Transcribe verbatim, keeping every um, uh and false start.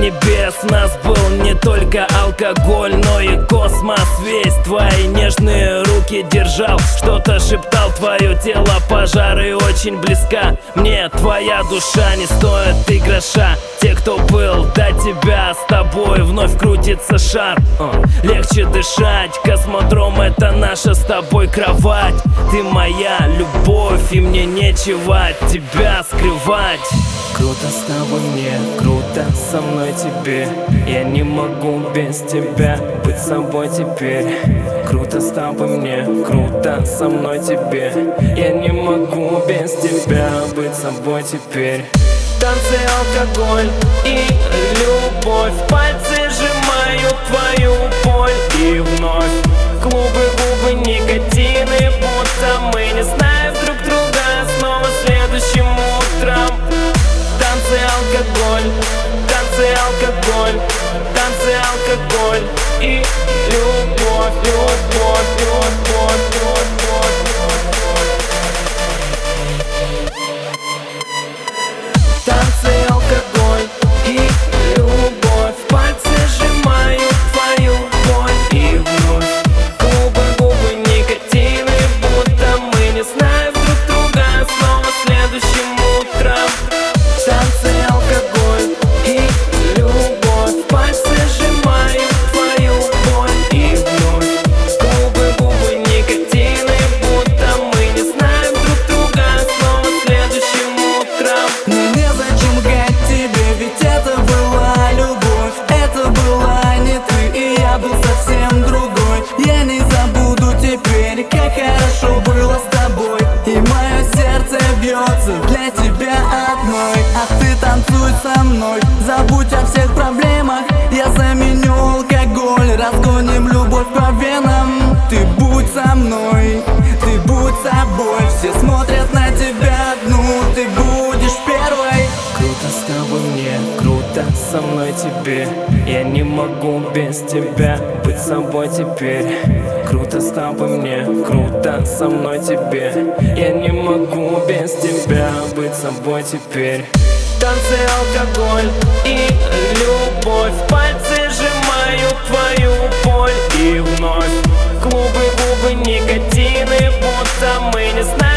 небес нас был не только алкоголь, но и космос весь. Твои нежные руки держал, что-то шептал, твое тело пожар и очень близка мне твоя душа, не стоит и гроша. Те, кто был до тебя, с тобой вновь крутится шар. uh, Легче дышать, космодром — это наша с тобой кровать. Ты моя любовь, и мне нечего от тебя скрывать. Круто с тобой мне, круто со мной тебе. Я не могу без тебя быть собой теперь. Круто с тобой мне, круто со мной тебе. Я не могу без тебя быть собой теперь. Танцы, алкоголь и любовь, пальцы сжимают твою боль. И вновь клубы, губы, никотины, будто мы не знаем друг друга снова следующим утром. Танцы, алкоголь, танцы, алкоголь, танцы, алкоголь и любовь, любовь, любовь, любовь, любовь. Танцы, алкоголь и любовь, пальцы сжимают твою боль. И вновь клубы, губы, никотины, будто мы не знаем друг друга снова следующим утром. Танцы, алкоголь и любовь, пальцы сжимают твою боль. И вновь клубы, губы, никотины, будто мы не знаем друг друга снова следующим утром. Мне незачем лгать тебе, ведь это была любовь. Это была не ты, и я был совсем другой. Я не забуду теперь, как хорошо было с тобой. И мое сердце бьется для тебя одной. А ты танцуй со мной, забудь о всех проблемах. Я заменю алкоголь, разгоним любовь по венам. Ты будь со мной, ты будь собой. Все смотрят на тебя одну, ты будешь первой. Круто с тобой мне, круто со мной тебе. Я не могу без тебя быть собой теперь. Круто с тобой мне, круто со мной тебе. Я не могу без тебя быть собой теперь. Танцы, алкоголь и любовь, пальцы сжимают твою боль. И вновь клубы, губы, никотины, будто мы не знаем